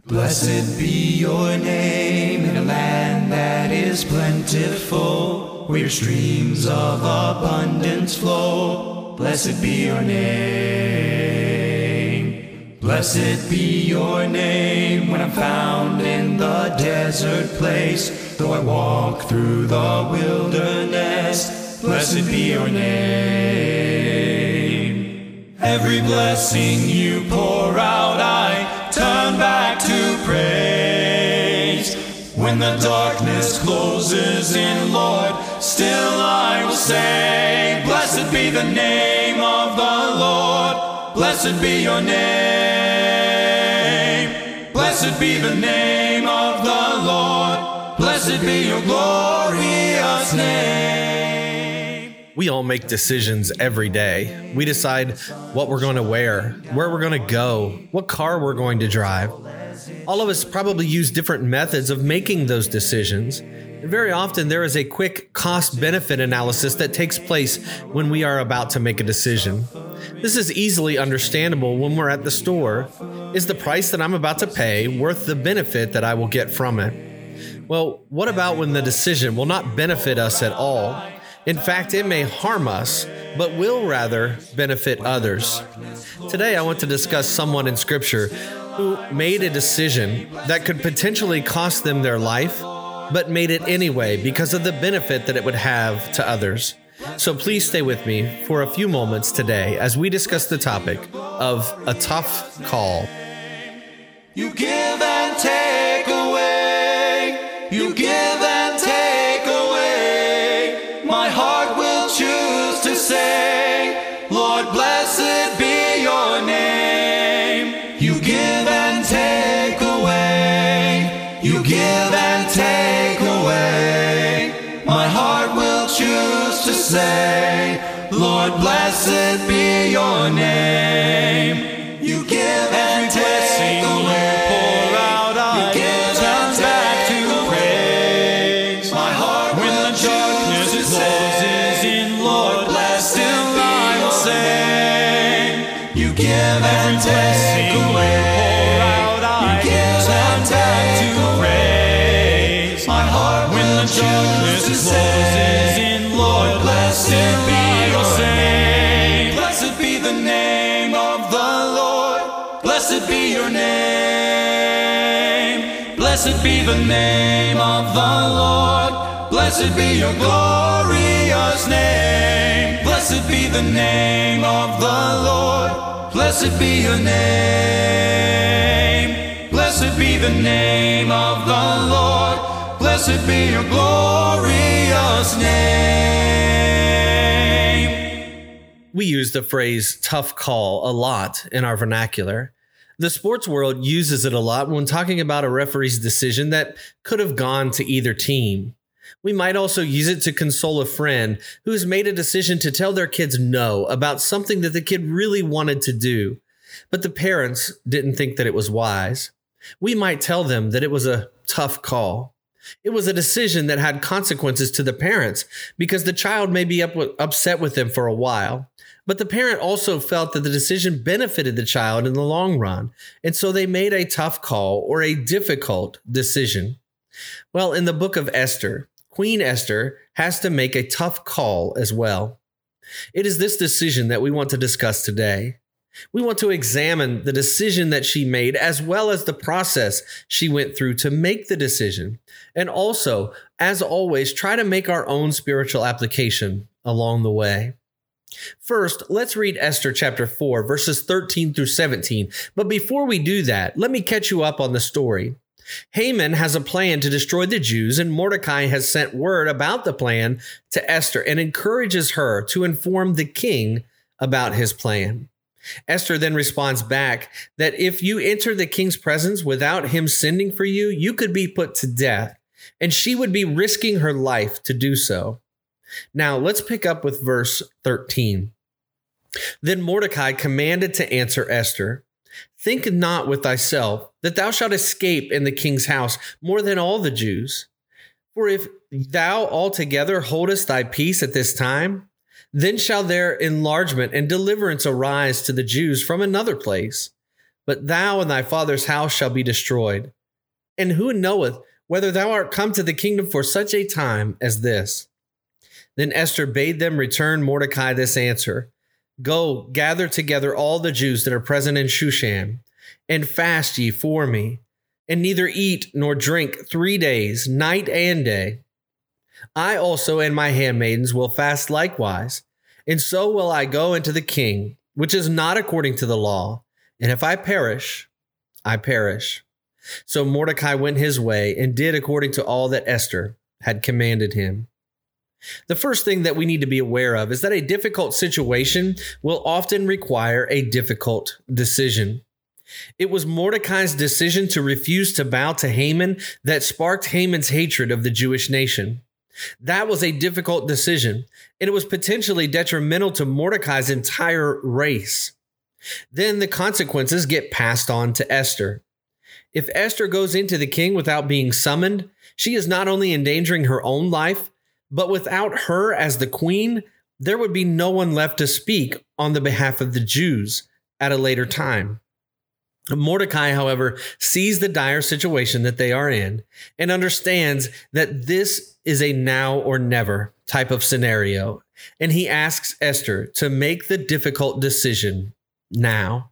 Blessed be your name in a land that is plentiful, where your streams of abundance flow. Blessed be your name. Blessed be your name when I'm found in the desert place, though I walk through the wilderness. Blessed be your name. Every blessing you pour out, I turn back to praise. When the darkness closes in, Lord, still I will say, blessed be the name of the Lord. Blessed be your name. Blessed be the name of the Lord. Blessed be your glorious name. We all make decisions every day. We decide what we're going to wear, where we're going to go, what car we're going to drive. All of us probably use different methods of making those decisions. And very often there is a quick cost-benefit analysis that takes place when we are about to make a decision. This is easily understandable when we're at the store. Is the price that I'm about to pay worth the benefit that I will get from it? Well, what about when the decision will not benefit us at all? In fact, it may harm us, but will rather benefit others. Today, I want to discuss someone in Scripture who made a decision that could potentially cost them their life, but made it anyway because of the benefit that it would have to others. So please stay with me for a few moments today as we discuss the topic of a tough call. You give and take away. You give and take away. My heart will choose to say, Lord, blessed be your name. You give and take away. You give and take away. My heart will choose to say, Lord, blessed be your name. You give and take away. Pour out, I turn back to praise. My heart when the darkness closes in, Lord, blessed I will sing. You give and take away. Pour out, I turn back to praise. My heart when the darkness closes in, Lord, blessed be your name. Blessed be the name of the Lord. Blessed be your name. Blessed be the name of the Lord. Blessed be your glorious name. Blessed be the name of the Lord. Blessed be your name. Blessed be the name of the Lord. Blessed be your glorious name. We use the phrase tough call a lot in our vernacular. The sports world uses it a lot when talking about a referee's decision that could have gone to either team. We might also use it to console a friend who has made a decision to tell their kids no about something that the kid really wanted to do, but the parents didn't think that it was wise. We might tell them that it was a tough call. It was a decision that had consequences to the parents because the child may be upset with them for a while, but the parent also felt that the decision benefited the child in the long run, and so they made a tough call or a difficult decision. Well, in the book of Esther, Queen Esther has to make a tough call as well. It is this decision that we want to discuss today. We want to examine the decision that she made as well as the process she went through to make the decision. And also, as always, try to make our own spiritual application along the way. First, let's read Esther chapter 4, verses 13 through 17. But before we do that, let me catch you up on the story. Haman has a plan to destroy the Jews, and Mordecai has sent word about the plan to Esther and encourages her to inform the king about his plan. Esther then responds back that if you enter the king's presence without him sending for you, you could be put to death, and she would be risking her life to do so. Now, let's pick up with verse 13. Then Mordecai commanded to answer Esther, "Think not with thyself that thou shalt escape in the king's house more than all the Jews. For if thou altogether holdest thy peace at this time, then shall their enlargement and deliverance arise to the Jews from another place. but thou and thy father's house shall be destroyed. And who knoweth whether thou art come to the kingdom for such a time as this? Then Esther bade them return Mordecai this answer: Go, gather together all the Jews that are present in Shushan, and fast ye for me, and neither eat nor drink 3 days, night and day. I also and my handmaidens will fast likewise, and so will I go into the king, which is not according to the law. And if I perish, I perish. So Mordecai went his way and did according to all that Esther had commanded him. The first thing that we need to be aware of is that a difficult situation will often require a difficult decision. It was Mordecai's decision to refuse to bow to Haman that sparked Haman's hatred of the Jewish nation. That was a difficult decision, and it was potentially detrimental to Mordecai's entire race. Then the consequences get passed on to Esther. If Esther goes into the king without being summoned, she is not only endangering her own life, but without her as the queen, there would be no one left to speak on the behalf of the Jews at a later time. Mordecai, however, sees the dire situation that they are in and understands that this is a now or never type of scenario, and he asks Esther to make the difficult decision now.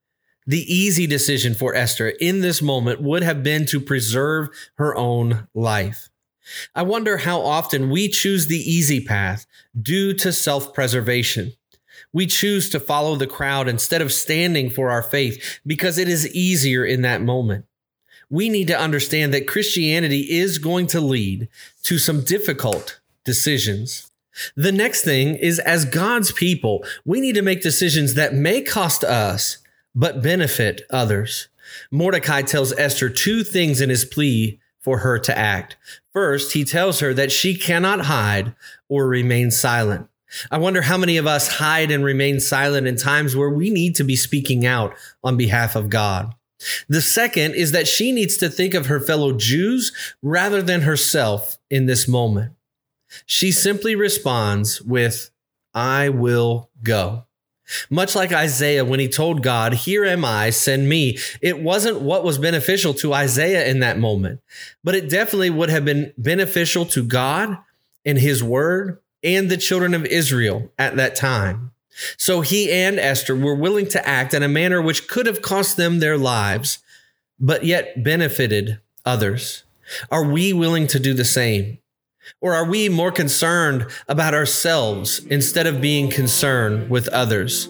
The easy decision for Esther in this moment would have been to preserve her own life. I wonder how often we choose the easy path due to self-preservation. We choose to follow the crowd instead of standing for our faith because it is easier in that moment. We need to understand that Christianity is going to lead to some difficult decisions. The next thing is, as God's people, we need to make decisions that may cost us, but benefit others. Mordecai tells Esther 2 things in his plea for her to act. First, he tells her that she cannot hide or remain silent. I wonder how many of us hide and remain silent in times where we need to be speaking out on behalf of God. The second is that she needs to think of her fellow Jews rather than herself in this moment. She simply responds with, I will go. Much like Isaiah when he told God, here am I, send me. It wasn't what was beneficial to Isaiah in that moment, but it definitely would have been beneficial to God and his word and the children of Israel at that time. So he and Esther were willing to act in a manner which could have cost them their lives, but yet benefited others. Are we willing to do the same? Or are we more concerned about ourselves instead of being concerned with others?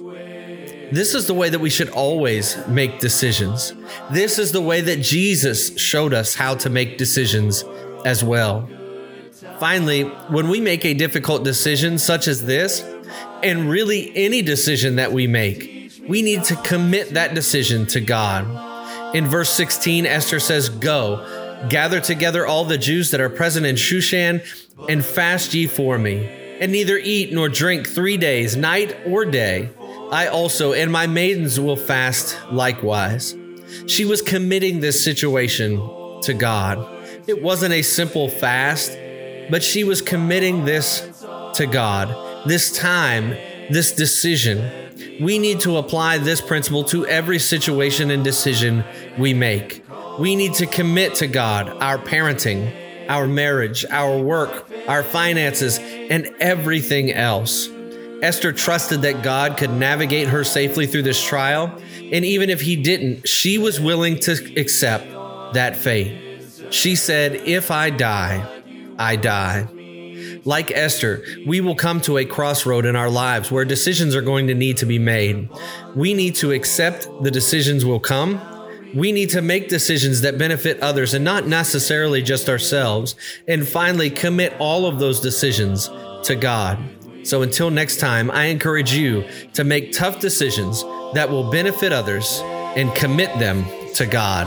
This is the way that we should always make decisions. This is the way that Jesus showed us how to make decisions as well. Finally, when we make a difficult decision such as this, and really any decision that we make, we need to commit that decision to God. In verse 16, Esther says, Go, gather together all the Jews that are present in Shushan, and fast ye for me, and neither eat nor drink 3 days, night or day. I also and my maidens will fast likewise. She was committing this situation to God. It wasn't a simple fast, but she was committing this to God. This time, this decision. We need to apply this principle to every situation and decision we make. We need to commit to God our parenting, our marriage, our work, our finances, and everything else. Esther trusted that God could navigate her safely through this trial, and even if he didn't, she was willing to accept that fate. She said, if I die, I die. Like Esther, we will come to a crossroad in our lives where decisions are going to need to be made. We need to accept the decisions will come. We need to make decisions that benefit others and not necessarily just ourselves. And finally, commit all of those decisions to God. So until next time, I encourage you to make tough decisions that will benefit others and commit them to God.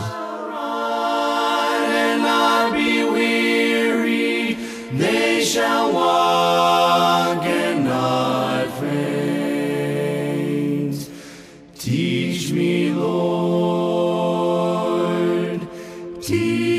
And not be weary, they shall walk and not faint. Teach me, Lord, teach